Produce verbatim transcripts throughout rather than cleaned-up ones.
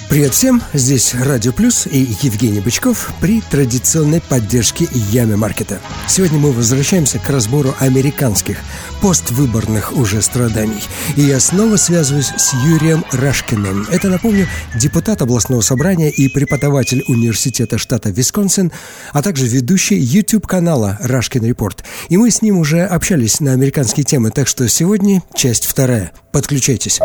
Привет всем, здесь Радио Плюс и Евгений Бычков при традиционной поддержке Ями Маркета. Сегодня мы возвращаемся к разбору американских поствыборных уже страданий. И я снова связываюсь с Юрием Рашкиным. Это, напомню, депутат областного собрания и преподаватель университета штата Висконсин, а также ведущий YouTube-канала Рашкин Report. И мы с ним уже общались на американские темы, так что сегодня часть вторая. Подключайтесь.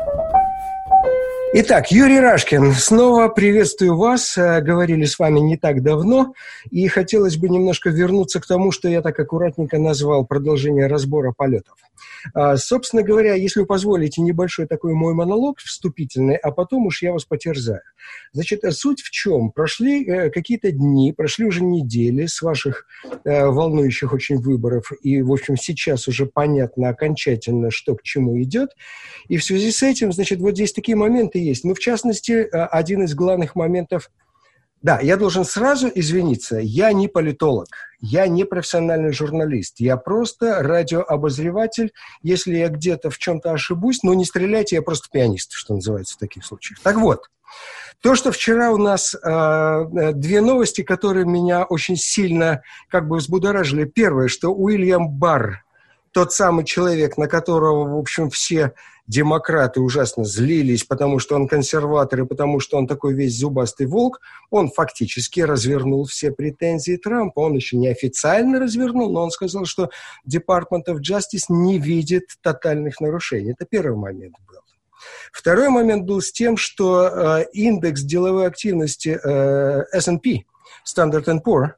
Итак, Юрий Рашкин, снова приветствую вас. Говорили с вами не так давно, и хотелось бы немножко вернуться к тому, что я так аккуратненько назвал продолжение разбора полетов. Собственно говоря, если вы позволите, небольшой такой мой монолог вступительный, а потом уж я вас потерзаю. Значит, суть в чем? Прошли какие-то дни, прошли уже недели с ваших волнующих очень выборов, и, в общем, сейчас уже понятно окончательно, что к чему идет. И в связи с этим, значит, вот здесь такие моменты есть. Ну, в частности, один из главных моментов. Да, я должен сразу извиниться, я не политолог, я не профессиональный журналист, я просто радиообозреватель. Если я где-то в чем-то ошибусь, ну не стреляйте, я просто пианист, что называется в таких случаях. Так вот, то, что вчера у нас э, две новости, которые меня очень сильно как бы взбудоражили. Первое, что Уильям Барр, тот самый человек, на которого, в общем, все демократы ужасно злились, потому что он консерватор и потому что он такой весь зубастый волк, он фактически развернул все претензии Трампа. Он еще не официально развернул, но он сказал, что Department of Justice не видит тотальных нарушений. Это первый момент был. Второй момент был с тем, что э, индекс деловой активности э, эс энд пи, Standard энд Poor,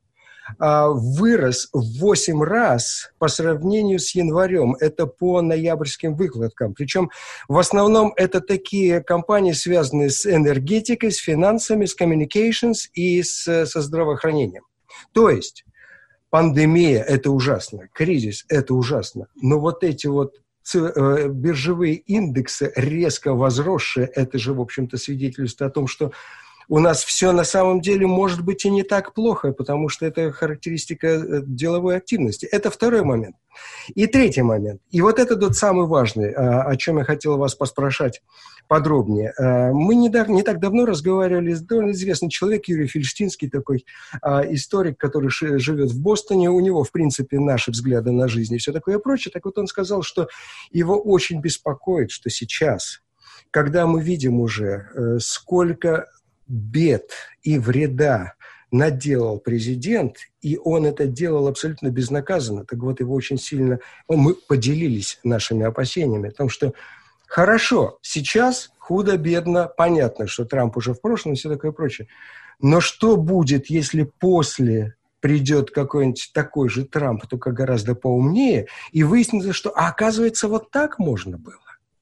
вырос в восемь раз по сравнению с январем. Это по ноябрьским выкладкам. Причем в основном это такие компании, связанные с энергетикой, с финансами, с communications и с, со здравоохранением. То есть пандемия – это ужасно, кризис – это ужасно. Но вот эти вот биржевые индексы, резко возросшие, это же, в общем-то, свидетельствует о том, что у нас все на самом деле может быть и не так плохо, потому что это характеристика деловой активности. Это второй момент. И третий момент. И вот это тот самый важный, о чем я хотел вас поспрашать подробнее. Мы не, так, не так давно разговаривали с довольно известным человеком, Юрий Фельштинский, такой историк, который живет в Бостоне. У него, в принципе, наши взгляды на жизнь и все такое прочее. Так вот он сказал, что его очень беспокоит, что сейчас, когда мы видим уже, сколько бед и вреда наделал президент, и он это делал абсолютно безнаказанно. Так вот, его очень сильно... Мы поделились нашими опасениями о том, что хорошо, сейчас худо-бедно, понятно, что Трамп уже в прошлом и все такое прочее. Но что будет, если после придет какой-нибудь такой же Трамп, только гораздо поумнее, и выяснится, что, а, оказывается, вот так можно было?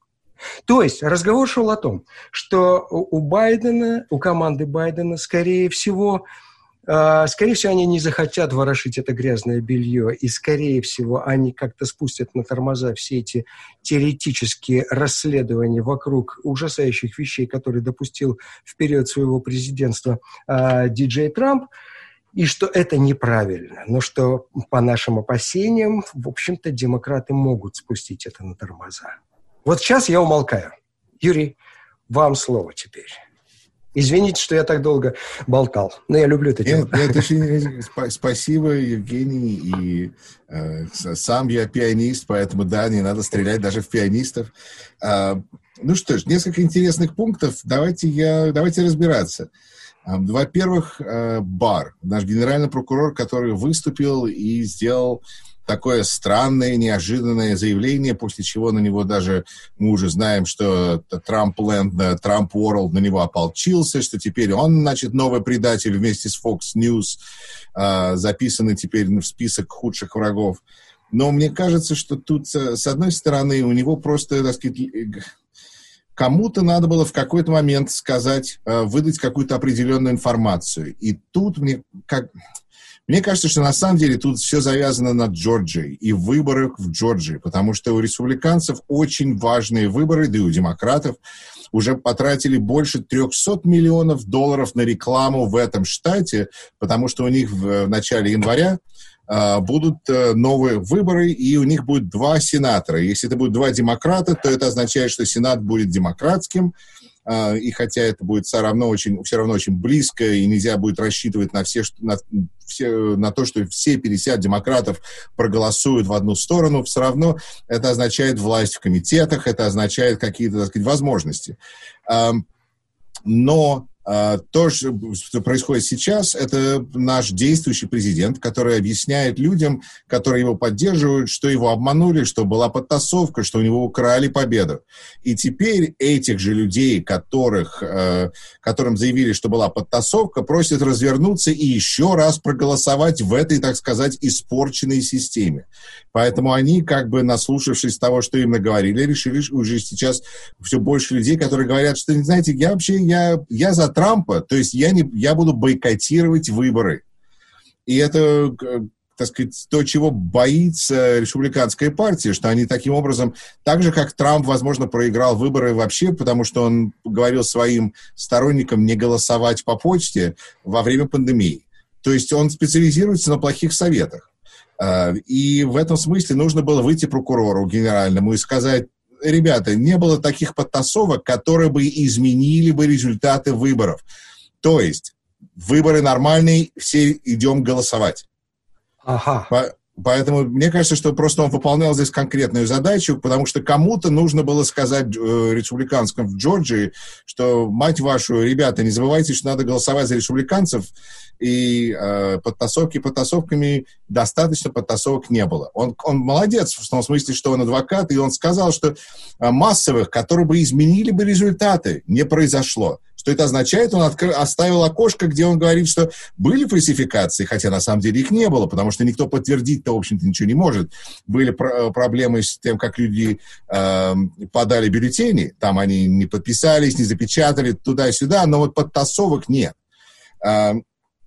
То есть разговор шел о том, что у Байдена, у команды Байдена, скорее всего, э, скорее всего, они не захотят ворошить это грязное белье, и, скорее всего, они как-то спустят на тормоза все эти теоретические расследования вокруг ужасающих вещей, которые допустил в период своего президентства э, Ди-Джей Трамп, и что это неправильно, но что, по нашим опасениям, в общем-то, демократы могут спустить это на тормоза. Вот сейчас я умолкаю. Юрий, вам слово теперь. Извините, что я так долго болтал, но я люблю это дело. Нет, очень спасибо, Евгений. И э, сам я пианист, поэтому, да, не надо стрелять даже в пианистов. А, ну что ж, несколько интересных пунктов. Давайте, я, давайте разбираться. Во-первых, Барр, наш генеральный прокурор, который выступил и сделал такое странное, неожиданное заявление, после чего на него даже, мы уже знаем, что Трамп-ленд, Трамп-ворлд на него ополчился, что теперь он, значит, новый предатель вместе с Fox News, э, записанный теперь в список худших врагов. Но мне кажется, что тут, с одной стороны, у него просто, так сказать, кому-то надо было в какой-то момент сказать, э, выдать какую-то определенную информацию. И тут мне как... Мне кажется, что на самом деле тут все завязано на Джорджии и выборах в Джорджии, потому что у республиканцев очень важные выборы, да и у демократов уже потратили больше трехсот миллионов долларов на рекламу в этом штате, потому что у них в начале января э, будут э, новые выборы, и у них будет два сенатора. Если это будут два демократа, то это означает, что сенат будет демократским, и хотя это будет все равно очень, все равно очень близко, и нельзя будет рассчитывать на, все, на, все, на то, что все пятьдесят демократов проголосуют в одну сторону, все равно это означает власть в комитетах, это означает какие-то, так сказать, возможности. Но то, что происходит сейчас, это наш действующий президент, который объясняет людям, которые его поддерживают, что его обманули, что была подтасовка, что у него украли победу. И теперь этих же людей, которых, которым заявили, что была подтасовка, просят развернуться и еще раз проголосовать в этой, так сказать, испорченной системе. Поэтому они, как бы наслушавшись того, что им наговорили, решили уже сейчас все больше людей, которые говорят, что, знаете, я вообще, я, я за Трампа, то есть я, не, я буду бойкотировать выборы. И это, так сказать, то, чего боится республиканская партия, что они таким образом, так же, как Трамп, возможно, проиграл выборы вообще, потому что он говорил своим сторонникам не голосовать по почте во время пандемии. То есть он специализируется на плохих советах. И в этом смысле нужно было выйти прокурору генеральному и сказать: ребята, не было таких подтасовок, которые бы изменили бы результаты выборов. То есть выборы нормальные, все идем голосовать. Ага. По- Поэтому мне кажется, что просто он выполнял здесь конкретную задачу, потому что кому-то нужно было сказать э, республиканцам в Джорджии, что, мать вашу, ребята, не забывайте, что надо голосовать за республиканцев, и э, подтасовки подтасовками достаточно подтасовок не было. Он, он молодец в том смысле, что он адвокат, и он сказал, что э, массовых, которые бы изменили бы результаты, не произошло. Что это означает? Он откры... оставил окошко, где он говорит, что были фальсификации, хотя на самом деле их не было, потому что никто подтвердить-то, в общем-то, ничего не может. Были пр- проблемы с тем, как люди э, подали бюллетени, там они не подписались, не запечатали, туда-сюда, но вот подтасовок нет. Э,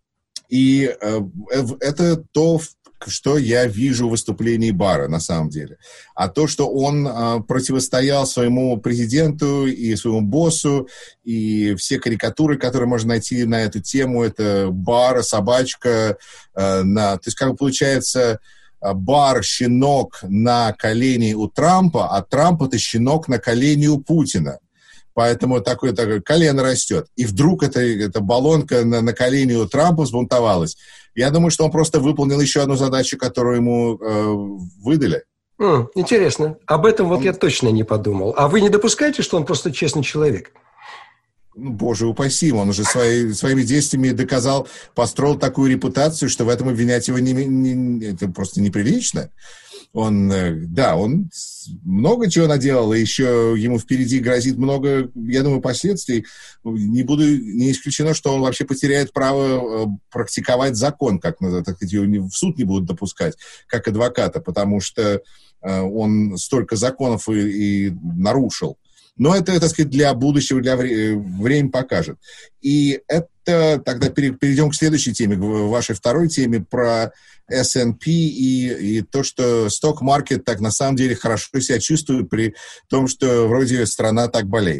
и э, это то, что я вижу в выступлении Барра, на самом деле. А то, что он э, противостоял своему президенту и своему боссу, и все карикатуры, которые можно найти на эту тему, это Барр, собачка, э, на, то есть, как бы получается, Барр — щенок на колене у Трампа, а Трамп — это щенок на колене у Путина. Поэтому такое, такое колено растет. И вдруг эта, эта баллонка на, на колене у Трампа взбунтовалась. Я думаю, что он просто выполнил еще одну задачу, которую ему э, выдали. Mm, интересно. Об этом вот он... я точно не подумал. А вы не допускаете, что он просто честный человек? Ну, боже упаси, он уже свои, своими действиями доказал, построил такую репутацию, что в этом обвинять его не, не, это просто неприлично. Он, да, он много чего наделал, и еще ему впереди грозит много, я думаю, последствий. Не буду, не исключено, что он вообще потеряет право практиковать закон, как так сказать, его в суд не будут допускать, как адвоката, потому что он столько законов и, и нарушил. Но это, так сказать, для будущего, для вре- время покажет. И это тогда перейдем к следующей теме, к вашей второй теме про эс энд пи и, и то, что сток-маркет так на самом деле хорошо себя чувствует при том, что вроде страна так болеет.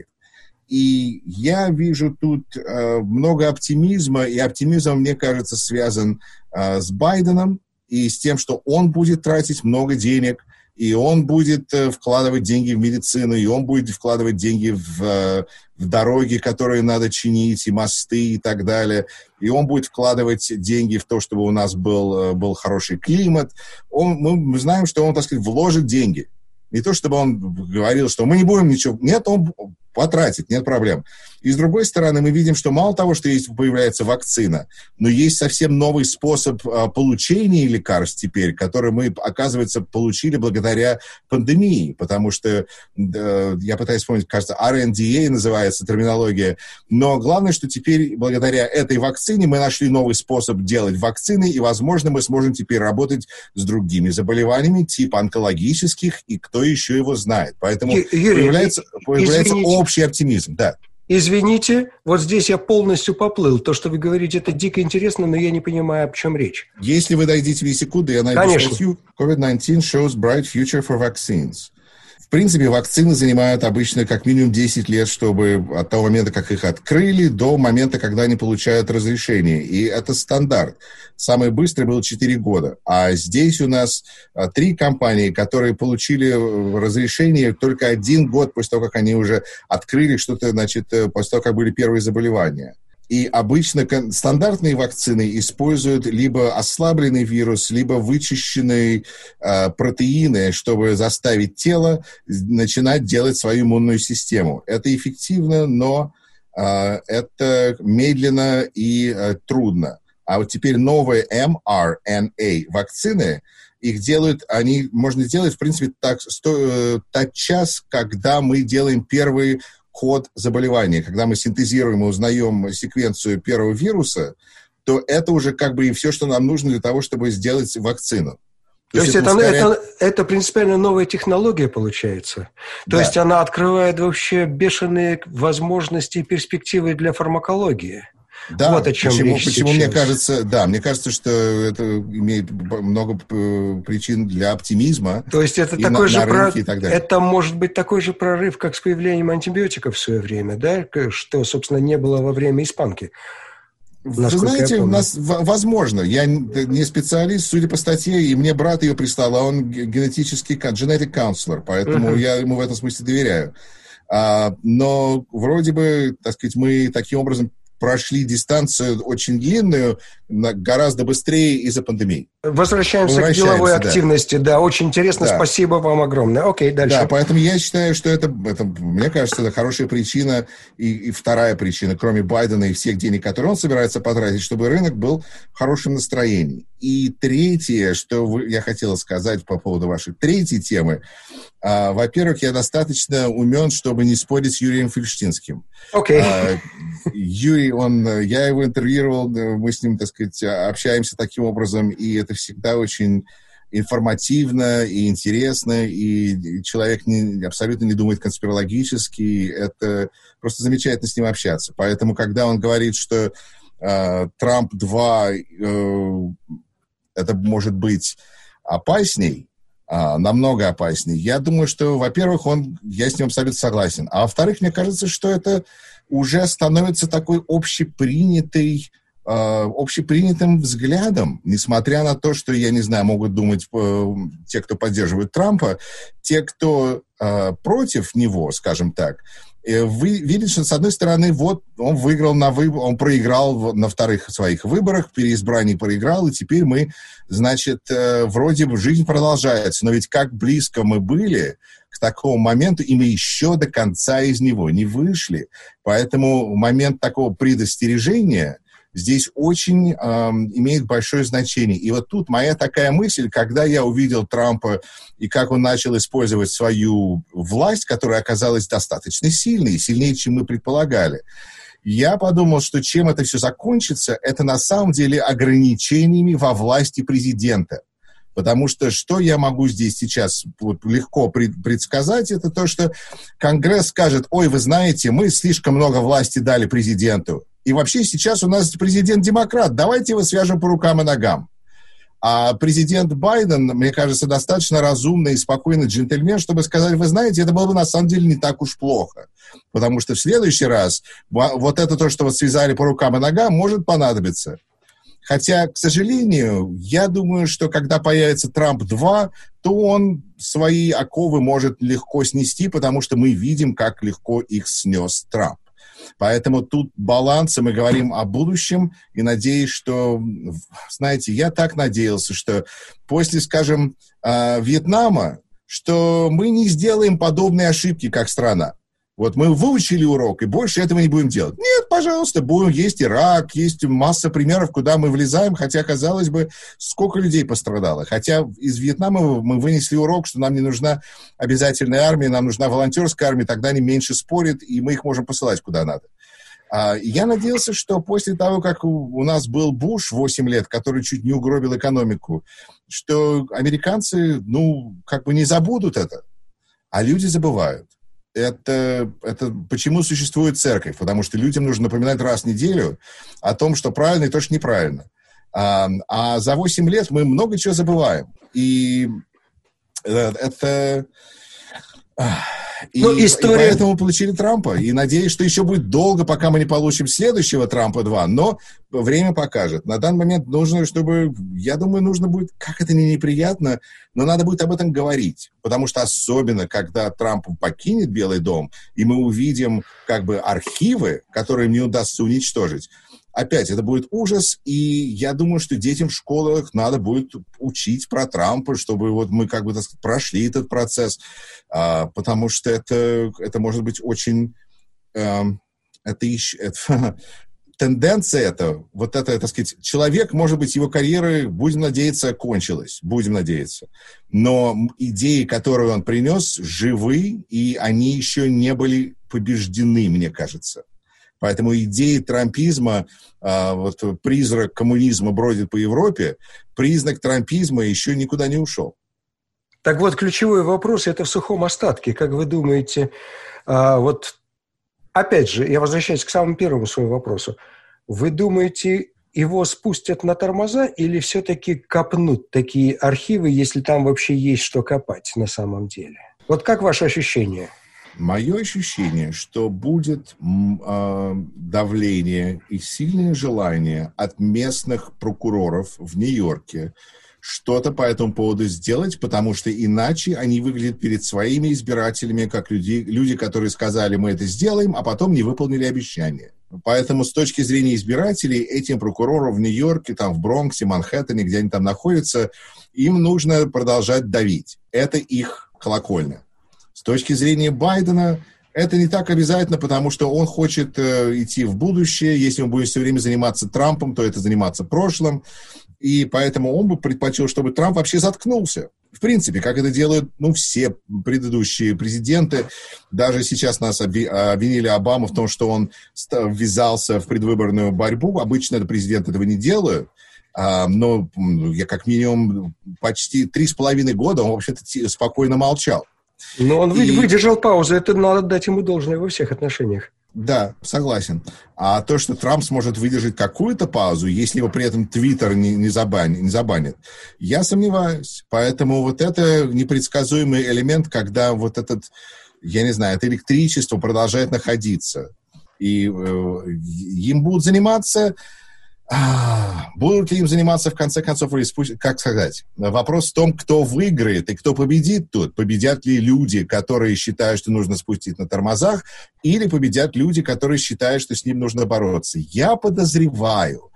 И я вижу тут э, много оптимизма, и оптимизм, мне кажется, связан э, с Байденом и с тем, что он будет тратить много денег, и он будет э, вкладывать деньги в медицину, и он будет вкладывать деньги в, э, в дороги, которые надо чинить, и мосты, и так далее. И он будет вкладывать деньги в то, чтобы у нас был, был хороший климат. Он, мы знаем, что он, так сказать, вложит деньги. Не то, чтобы он говорил, что мы не будем ничего... Нет, он потратит, нет проблем. И с другой стороны, мы видим, что мало того, что есть, появляется вакцина, но есть совсем новый способ а, получения лекарств теперь, который мы, оказывается, получили благодаря пандемии, потому что, э, я пытаюсь вспомнить, кажется, ар энд ди эй называется терминология, но главное, что теперь благодаря этой вакцине мы нашли новый способ делать вакцины, и, возможно, мы сможем теперь работать с другими заболеваниями, типа онкологических, и кто еще его знает. Поэтому Ю- Юрий, появляется, появляется общий оптимизм, да. Извините, вот здесь я полностью поплыл. То, что вы говорите, это дико интересно, но я не понимаю, о чем речь. Если вы дойдите две секунды, я найду статью. ковид девятнадцать shows bright future for vaccines. В принципе, вакцины занимают обычно как минимум десять лет, чтобы от того момента, как их открыли, до момента, когда они получают разрешение. И это стандарт. Самый быстрый был четыре года. А здесь у нас а, три компании, которые получили разрешение только один год после того, как они уже открыли что-то, значит, после того, как были первые заболевания. И обычно стандартные вакцины используют либо ослабленный вирус, либо вычищенные э, протеины, чтобы заставить тело начинать делать свою иммунную систему. Это эффективно, но э, это медленно и э, трудно. А вот теперь новые эм ар эн эй вакцины, их делают, они можно сделать, в принципе, так, сто, тотчас, когда мы делаем первые код заболевания. Когда мы синтезируем и узнаем секвенцию первого вируса, то это уже как бы и все, что нам нужно для того, чтобы сделать вакцину. То, то есть это, ускоряет... это, это принципиально новая технология получается? То да. есть она открывает вообще бешеные возможности и перспективы для фармакологии? Да, вот о чем почему, речь почему сейчас. мне кажется, да, мне кажется, что это имеет много причин для оптимизма. То есть это такой на, же на про... это может быть такой же прорыв, как с появлением антибиотиков в свое время, да, что, собственно, не было во время испанки. Вы знаете, у нас возможно. Я не специалист, судя по статье, и мне брат ее прислал, а он генетический genetic counselor, поэтому uh-huh. я ему в этом смысле доверяю. А, но вроде бы, так сказать, мы таким образом прошли дистанцию очень длинную, гораздо быстрее из-за пандемии. Возвращаемся, Возвращаемся к деловой да. активности. Да, очень интересно. Да. Спасибо вам огромное. Окей, дальше. Да, поэтому я считаю, что это, это мне кажется, это хорошая причина. И, и вторая причина, кроме Байдена и всех денег, которые он собирается потратить, чтобы рынок был в хорошем настроении. И третье, что вы, я хотел сказать по поводу вашей третьей темы. А, во-первых, я достаточно умен, чтобы не спорить с Юрием Фельштинским. Окей. Okay. А, Юрий, он, я его интервьюировал, мы с ним, так сказать, общаемся таким образом, и это всегда очень информативно и интересно, и человек не, абсолютно не думает конспирологически, это просто замечательно с ним общаться. Поэтому, когда он говорит, что э, Трамп два, э, это может быть опасней, э, намного опасней, я думаю, что, во-первых, он, я с ним абсолютно согласен, а во-вторых, мне кажется, что это уже становится такой общепринятой общепринятым взглядом, несмотря на то, что, я не знаю, могут думать э, те, кто поддерживает Трампа, те, кто э, против него, скажем так, э, вы видите, что, с одной стороны, вот он выиграл на выборах, он проиграл на вторых своих выборах, переизбрании проиграл, и теперь мы, значит, э, вроде бы жизнь продолжается, но ведь как близко мы были к такому моменту, и мы еще до конца из него не вышли. Поэтому момент такого предостережения здесь очень э, имеет большое значение. И вот тут моя такая мысль, когда я увидел Трампа и как он начал использовать свою власть, которая оказалась достаточно сильной, сильнее, чем мы предполагали, я подумал, что чем это все закончится, это на самом деле ограничениями во власти президента. Потому что что я могу здесь сейчас вот легко предсказать, это то, что Конгресс скажет: ой, вы знаете, мы слишком много власти дали президенту. И вообще сейчас у нас президент-демократ, давайте его свяжем по рукам и ногам. А президент Байден, мне кажется, достаточно разумный и спокойный джентльмен, чтобы сказать: вы знаете, это было бы на самом деле не так уж плохо. Потому что в следующий раз вот это то, что вот связали по рукам и ногам, может понадобиться. Хотя, к сожалению, я думаю, что когда появится Трамп два, то он свои оковы может легко снести, потому что мы видим, как легко их снес Трамп. Поэтому тут баланс, и мы говорим о будущем, и надеюсь, что, знаете, я так надеялся, что после, скажем, Вьетнама, что мы не сделаем подобные ошибки, как страна. Вот мы выучили урок, и больше этого не будем делать. Нет, пожалуйста, будем. Есть Ирак, есть масса примеров, куда мы влезаем, хотя, казалось бы, сколько людей пострадало. Хотя из Вьетнама мы вынесли урок, что нам не нужна обязательная армия, нам нужна волонтерская армия, тогда они меньше спорят, и мы их можем посылать куда надо. А, я надеялся, что после того, как у, у нас был Буш восемь лет, который чуть не угробил экономику, что американцы, ну, как бы не забудут это, а люди забывают. Это, это почему существует церковь? Потому что людям нужно напоминать раз в неделю о том, что правильно и то, что неправильно. А, а за восемь лет мы много чего забываем. И это, И, ну, история... и поэтому мы получили Трампа. И надеюсь, что еще будет долго, пока мы не получим следующего Трампа два. Но время покажет. На данный момент нужно, чтобы... Я думаю, нужно будет... Как это не неприятно, но надо будет об этом говорить. Потому что особенно, когда Трамп покинет Белый дом, и мы увидим как бы архивы, которые им не удастся уничтожить, опять, это будет ужас, и я думаю, что детям в школах надо будет учить про Трампа, чтобы вот мы как бы, так сказать, прошли этот процесс, а, потому что это, это может быть очень... А, это еще... Это, тенденция эта, вот это, так сказать, человек, может быть, его карьера, будем надеяться, кончилась, будем надеяться. Но идеи, которые он принес, живы, и они еще не были побеждены, мне кажется. Поэтому идеи трампизма, а, вот призрак коммунизма бродит по Европе, признак трампизма еще никуда не ушел. Так вот, ключевой вопрос – это в сухом остатке. Как вы думаете, а, вот опять же, я возвращаюсь к самому первому своему вопросу. Вы думаете, его спустят на тормоза или все-таки копнут такие архивы, если там вообще есть что копать на самом деле? Вот как ваше ощущение? Мое ощущение, что будет э, давление и сильное желание от местных прокуроров в Нью-Йорке что-то по этому поводу сделать, потому что иначе они выглядят перед своими избирателями как люди, люди, которые сказали, мы это сделаем, а потом не выполнили обещания. Поэтому с точки зрения избирателей, этим прокурорам в Нью-Йорке, там в Бронксе, Манхэттене, где они там находятся, им нужно продолжать давить. Это их колокольня. С точки зрения Байдена, это не так обязательно, потому что он хочет э, идти в будущее. Если он будет все время заниматься Трампом, то это заниматься прошлым. И поэтому он бы предпочел, чтобы Трамп вообще заткнулся. В принципе, как это делают, ну, все предыдущие президенты. Даже сейчас нас обвинили Обаму в том, что он ввязался в предвыборную борьбу. Обычно президенты этого не делают. А, но я как минимум почти три с половиной года он вообще-то спокойно молчал. Но он и... выдержал паузу, это надо дать ему должное во всех отношениях. Да, согласен. А то, что Трамп сможет выдержать какую-то паузу, если его при этом Твиттер не, не, забанит, не забанит, я сомневаюсь. Поэтому вот это непредсказуемый элемент, когда вот этот, я не знаю, это электричество продолжает находиться. И э, им будут заниматься... А, будут ли им заниматься в конце концов, или спустя, как сказать? Вопрос в том, кто выиграет и кто победит тут. Победят ли люди, которые считают, что нужно спустить на тормозах, или победят люди, которые считают, что с ним нужно бороться. Я подозреваю,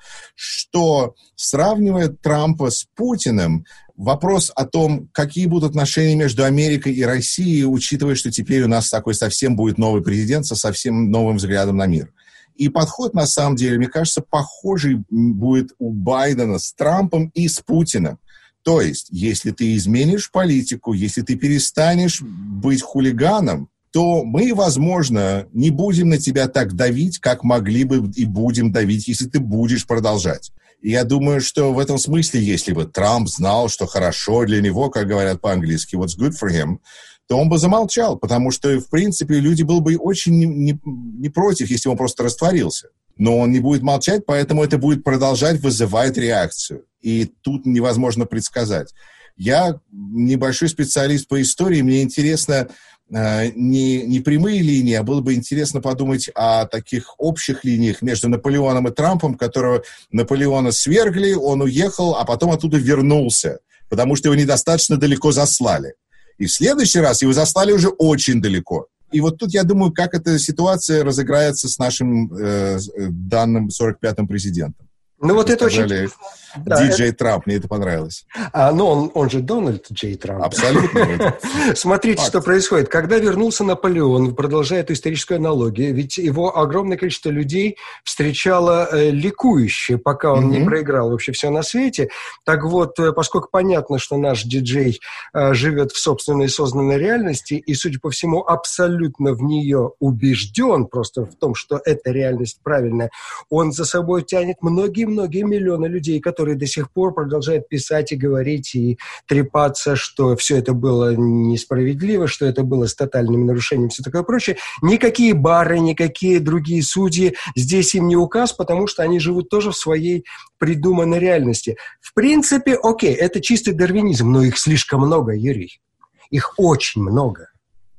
что, сравнивая Трампа с Путиным, вопрос о том, какие будут отношения между Америкой и Россией, учитывая, что теперь у нас такой совсем будет новый президент со совсем новым взглядом на мир. И подход, на самом деле, мне кажется, похожий будет у Байдена с Трампом и с Путиным. То есть, если ты изменишь политику, если ты перестанешь быть хулиганом, то мы, возможно, не будем на тебя так давить, как могли бы и будем давить, если ты будешь продолжать. И я думаю, что в этом смысле, если бы Трамп знал, что хорошо для него, как говорят по-английски, what's good for him, то он бы замолчал, потому что, в принципе, люди были бы очень не, не, не против, если он просто растворился. Но он не будет молчать, поэтому это будет продолжать вызывать реакцию. И тут невозможно предсказать. Я небольшой специалист по истории, мне интересно э, не, не прямые линии, а было бы интересно подумать о таких общих линиях между Наполеоном и Трампом, которого Наполеона свергли, он уехал, а потом оттуда вернулся, потому что его недостаточно далеко заслали. И в следующий раз его заслали уже очень далеко. И вот тут я думаю, как эта ситуация разыграется с нашим э, данным сорок пятым президентом. Ну вот это сказали, очень... Ди-Джей это... Трамп, мне это понравилось. А, ну, он, он же Дональд Джей Трамп. Абсолютно. Смотрите, факт. Что происходит. Когда вернулся Наполеон, продолжая эту историческую аналогию, ведь его огромное количество людей встречало э, ликующе, пока он mm-hmm. не проиграл вообще все на свете. Так вот, э, поскольку понятно, что наш диджей э, живет в собственной созданной реальности и, судя по всему, абсолютно в нее убежден, просто в том, что эта реальность правильная, он за собой тянет многие-многие миллионы людей, которые которые до сих пор продолжают писать и говорить, и трепаться, что все это было несправедливо, что это было с тотальным нарушением, все такое прочее. Никакие бары, никакие другие судьи здесь им не указ, потому что они живут тоже в своей придуманной реальности. В принципе, окей, это чистый дарвинизм, но их слишком много, Юрий. Их очень много.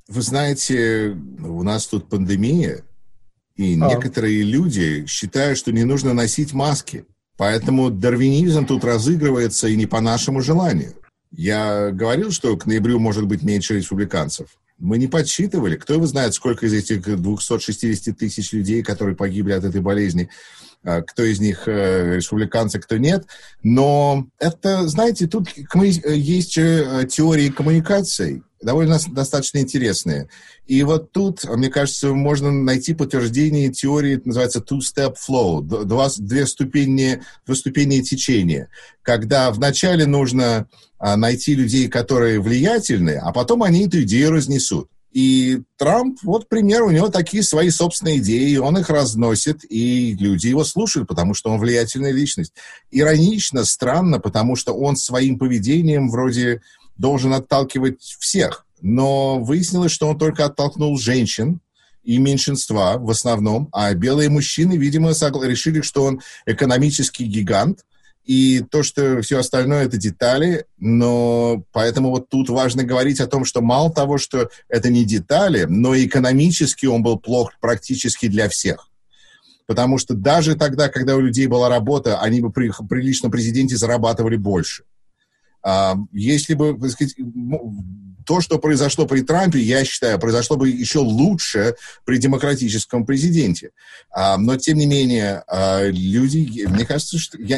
Вы знаете, у нас тут пандемия, и а. некоторые люди считают, что не нужно носить маски. Поэтому дарвинизм тут разыгрывается и не по нашему желанию. Я говорил, что к ноябрю может быть меньше республиканцев. Мы не подсчитывали. Кто его знает, сколько из этих двести шестьдесят тысяч людей, которые погибли от этой болезни, кто из них республиканцы, кто нет. Но это, знаете, тут есть теории коммуникаций, довольно достаточно интересные. И вот тут, мне кажется, можно найти подтверждение теории, это называется two-step flow, два, две ступени, двуступенные течения, когда вначале нужно найти людей, которые влиятельны, а потом они эту идею разнесут. И Трамп, вот пример, у него такие свои собственные идеи, он их разносит, и люди его слушают, потому что он влиятельная личность. Иронично, странно, потому что он своим поведением вроде должен отталкивать всех. Но выяснилось, что он только оттолкнул женщин и меньшинства в основном, а белые мужчины, видимо, решили, что он экономический гигант, и то, что все остальное — это детали, но поэтому вот тут важно говорить о том, что мало того, что это не детали, но экономически он был плох практически для всех. Потому что даже тогда, когда у людей была работа, они бы при, при личном президенте зарабатывали больше. А, если бы, так сказать, то, что произошло при Трампе, я считаю, произошло бы еще лучше при демократическом президенте. А, но, тем не менее, а, люди, мне кажется, что я...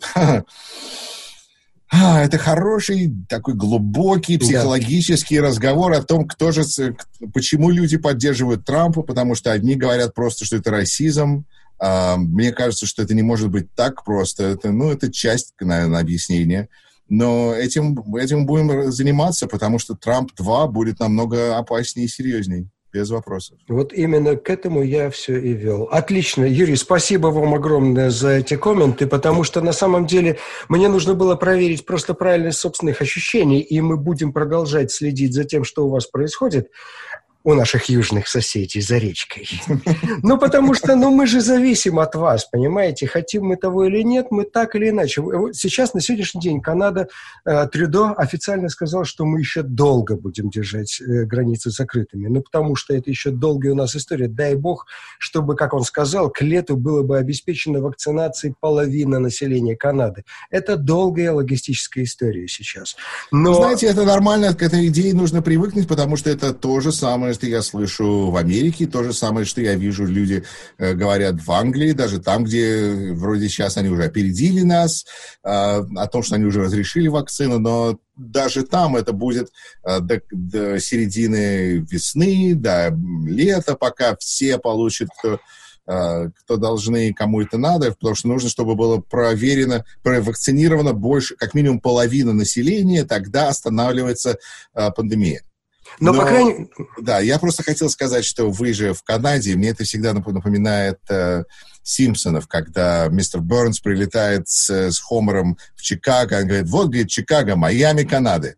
Это хороший, такой глубокий психологический да. разговор о том, кто же, почему люди поддерживают Трампа, потому что одни говорят просто, что это расизм. А, мне кажется, что это не может быть так просто. Это, ну, это часть, наверное, объяснения. Но этим, этим будем заниматься, потому что Трамп два будет намного опаснее и серьезнее, без вопросов. Вот именно к этому я все и вел. Отлично, Юрий, спасибо вам огромное за эти комменты, потому что на самом деле мне нужно было проверить просто правильность собственных ощущений, и мы будем продолжать следить за тем, что у вас происходит у наших южных соседей за речкой. Ну, потому что, ну, мы же зависим от вас, понимаете? Хотим мы того или нет, мы так или иначе. Сейчас, на сегодняшний день, Канада, э, Трюдо официально сказал, что мы еще долго будем держать э, границы закрытыми. Ну, потому что это еще долгая у нас история. Дай бог, чтобы, как он сказал, к лету было бы обеспечено вакцинацией половина населения Канады. Это долгая логистическая история сейчас. Но... Вы знаете, это нормально, к этой идее нужно привыкнуть, потому что это то же самое, что я слышу в Америке, то же самое, что я вижу, люди э, говорят в Англии, даже там, где вроде сейчас они уже опередили нас, э, о том, что они уже разрешили вакцину, но даже там это будет э, до, до середины весны, до лета, пока все получат, кто, э, кто должны, кому это надо, потому что нужно, чтобы было проверено, провакцинировано больше, как минимум половина населения, тогда останавливается э, пандемия. Но, Но, по крайней... Да, я просто хотел сказать, что вы же в Канаде, мне это всегда напоминает э, Симпсонов, когда мистер Бернс прилетает с, с Хомером в Чикаго, он говорит, вот, говорит, Чикаго, Майами, Канады.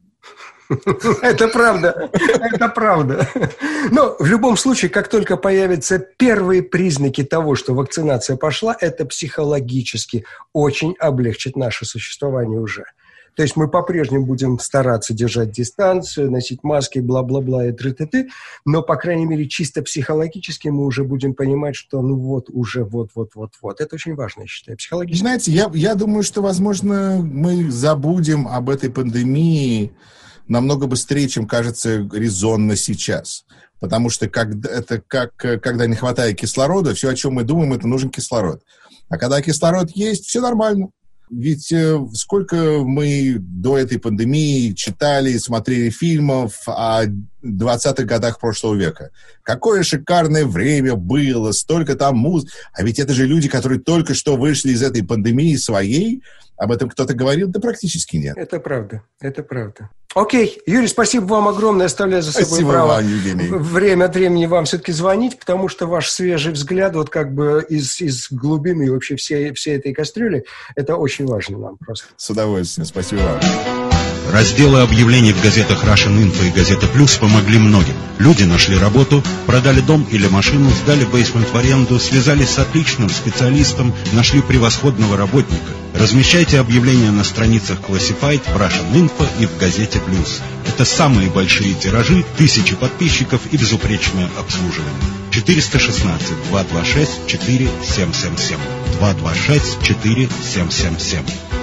Это правда, это правда. Но в любом случае, как только появятся первые признаки того, что вакцинация пошла, это психологически очень облегчит наше существование уже. То есть мы по-прежнему будем стараться держать дистанцию, носить маски, бла-бла-бла и тры-ты-ты, но, по крайней мере, чисто психологически мы уже будем понимать, что ну вот, уже вот-вот-вот-вот. Это очень важно, я считаю, психологически. Знаете, я, я думаю, что, возможно, мы забудем об этой пандемии намного быстрее, чем кажется резонно сейчас. Потому что когда, это как, когда не хватает кислорода, все, о чем мы думаем, это нужен кислород. А когда кислород есть, все нормально. Ведь э, сколько мы до этой пандемии читали, смотрели фильмов о двадцатых годах прошлого века. Какое шикарное время было, столько там музыки. А ведь это же люди, которые только что вышли из этой пандемии своей. Об этом кто-то говорил? Да практически нет. Это правда, это правда. Окей, Юрий, спасибо вам огромное. Оставляю за собой спасибо право вам, Евгений. время от времени вам все-таки звонить, потому что ваш свежий взгляд вот как бы из, из глубины вообще всей, всей этой кастрюли, это очень важно нам просто. С удовольствием, спасибо вам. Разделы объявлений в газетах Russian Info и Газета Плюс помогли многим. Люди нашли работу, продали дом или машину, сдали бейсмент в аренду, связались с отличным специалистом, нашли превосходного работника. Размещайте объявления на страницах Classified, в Russian Info и в Газете Плюс. Это самые большие тиражи, тысячи подписчиков и безупречное обслуживание. четыреста шестнадцать двести двадцать шесть четыре семь семь семь. двести двадцать шесть четыре семь семь семь.